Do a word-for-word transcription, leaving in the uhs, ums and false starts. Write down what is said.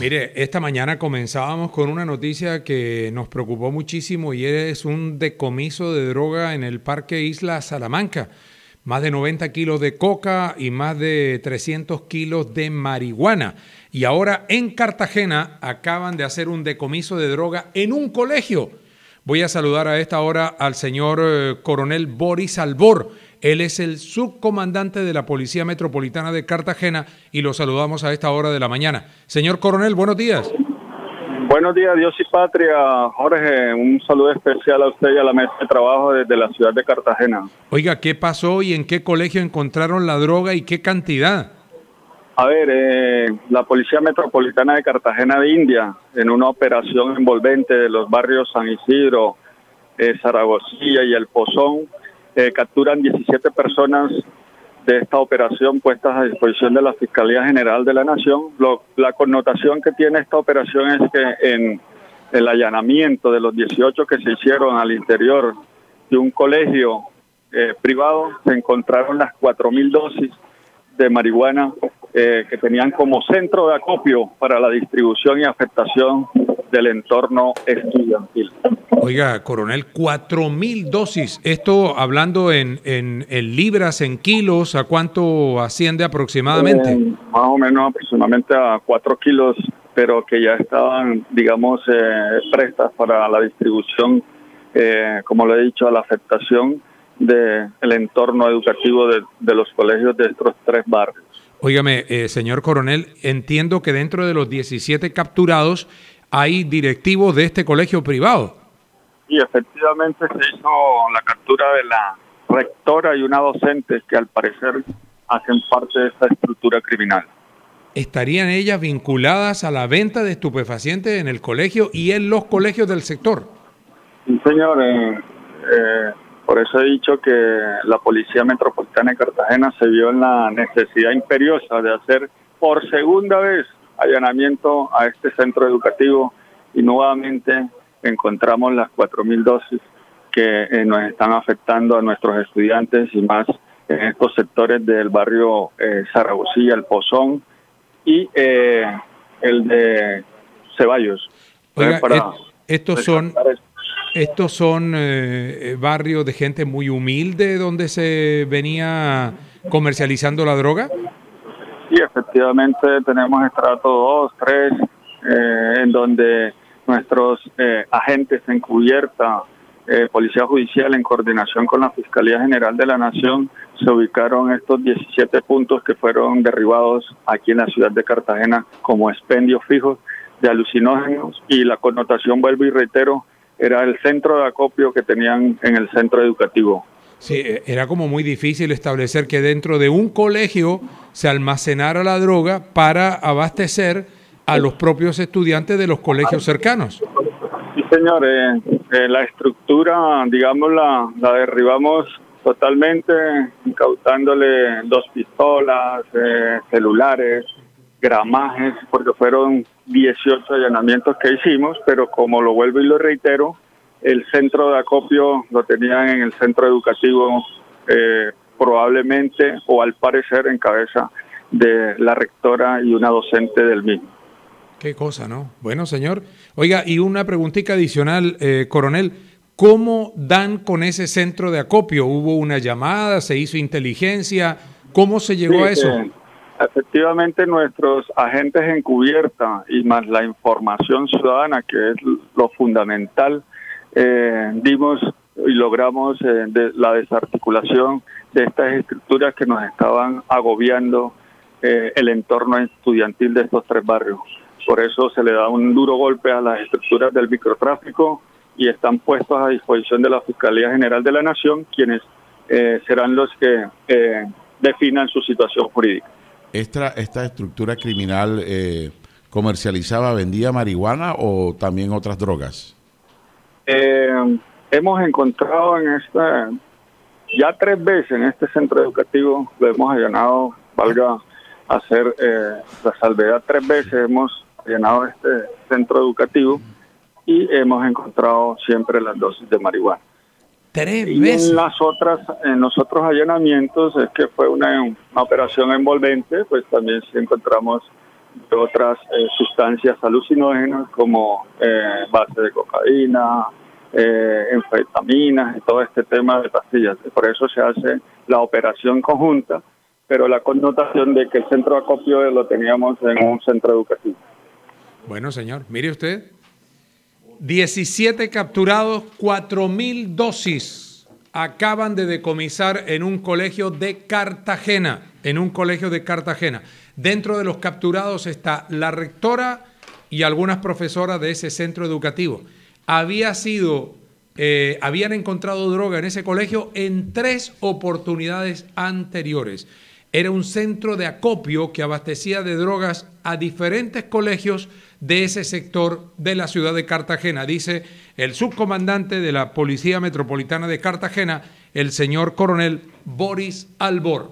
Mire, esta mañana comenzábamos con una noticia que nos preocupó muchísimo y es un decomiso de droga en el Parque Isla Salamanca. Más de noventa kilos de coca y más de trescientos kilos de marihuana. Y ahora en Cartagena acaban de hacer un decomiso de droga en un colegio. Voy a saludar a esta hora al señor eh, coronel Boris Albor. Él es el subcomandante de la Policía Metropolitana de Cartagena y lo saludamos a esta hora de la mañana. Señor coronel, buenos días. Buenos días, Dios y patria. Jorge, un saludo especial a usted y a la mesa de trabajo desde la ciudad de Cartagena. Oiga, ¿qué pasó y en qué colegio encontraron la droga y qué cantidad? A ver, eh, la Policía Metropolitana de Cartagena de India, en una operación envolvente de los barrios San Isidro, eh, Zaragozilla y El Pozón, eh, capturan diecisiete personas de esta operación puestas a disposición de la Fiscalía General de la Nación. Lo, la connotación que tiene esta operación es que en el allanamiento de los dieciocho que se hicieron al interior de un colegio eh, privado, se encontraron las cuatro mil dosis de marihuana eh, que tenían como centro de acopio para la distribución y afectación del entorno estudiantil. Oiga, coronel, cuatro mil dosis. Esto hablando en, en, en libras, en kilos, ¿a cuánto asciende aproximadamente? Eh, más o menos aproximadamente a cuatro kilos, pero que ya estaban, digamos, eh, prestas para la distribución, eh, como lo he dicho, a la afectación del entorno educativo de, de los colegios de estos tres barrios. Óigame, eh, señor coronel, entiendo que dentro de los diecisiete capturados hay directivos de este colegio privado. Y efectivamente se hizo la captura de la rectora y una docente que al parecer hacen parte de esta estructura criminal. ¿Estarían ellas vinculadas a la venta de estupefacientes en el colegio y en los colegios del sector? Sí, señor. Eh, eh, por eso he dicho que la Policía Metropolitana de Cartagena se vio en la necesidad imperiosa de hacer por segunda vez allanamiento a este centro educativo y nuevamente encontramos las cuatro mil dosis que eh, nos están afectando a nuestros estudiantes y más en estos sectores del barrio eh, Zaragozilla, El Pozón y eh, el de Ceballos. Oiga, para et, estos son, estos son eh, barrios de gente muy humilde donde se venía comercializando la droga. Sí, efectivamente tenemos estrato dos, tres, eh, en donde nuestros eh, agentes encubierta, eh, Policía Judicial en coordinación con la Fiscalía General de la Nación, se ubicaron estos diecisiete puntos que fueron derribados aquí en la ciudad de Cartagena como expendios fijos de alucinógenos y la connotación, vuelvo y reitero, era el centro de acopio que tenían en el centro educativo. Sí, era como muy difícil establecer que dentro de un colegio se almacenara la droga para abastecer a los propios estudiantes de los colegios cercanos. Sí, señor. Eh, eh, la estructura, digamos, la, la derribamos totalmente, incautándole dos pistolas, eh, celulares, gramajes, porque fueron dieciocho allanamientos que hicimos, pero como lo vuelvo y lo reitero, el centro de acopio lo tenían en el centro educativo, eh, probablemente o al parecer en cabeza de la rectora y una docente del mismo. Qué cosa, ¿no? Bueno, señor. Oiga, y una preguntita adicional, eh, coronel. ¿Cómo dan con ese centro de acopio? ¿Hubo una llamada? ¿Se hizo inteligencia? ¿Cómo se llegó Sí, a eso? Eh, efectivamente, nuestros agentes encubierta y más la información ciudadana, que es lo fundamental, eh, dimos y logramos eh, de la desarticulación de estas estructuras que nos estaban agobiando eh, el entorno estudiantil de estos tres barrios. Por eso se le da un duro golpe a las estructuras del microtráfico y están puestos a disposición de la Fiscalía General de la Nación, quienes eh, serán los que eh, definan su situación jurídica. ¿Esta, esta estructura criminal eh, comercializaba, vendía marihuana o también otras drogas? Eh, hemos encontrado en esta, ya tres veces en este centro educativo, lo hemos allanado, valga hacer eh, la salvedad, tres veces hemos allanado este centro educativo y hemos encontrado siempre las dosis de marihuana. Tres y veces. En las otras, en los otros allanamientos es que fue una, una operación envolvente, pues también sí encontramos de otras eh, sustancias alucinógenas como eh, base de cocaína, eh, anfetaminas y todo este tema de pastillas. Por eso se hace la operación conjunta, pero la connotación de que el centro de acopio lo teníamos en un centro educativo. Bueno, señor, mire usted, diecisiete capturados, cuatro mil dosis acaban de decomisar en un colegio de Cartagena, en un colegio de Cartagena. Dentro de los capturados está la rectora y algunas profesoras de ese centro educativo. Había sido, eh, habían encontrado droga en ese colegio en tres oportunidades anteriores. Era un centro de acopio que abastecía de drogas a diferentes colegios de ese sector de la ciudad de Cartagena, dice el subcomandante de la Policía Metropolitana de Cartagena, el señor coronel Boris Albor.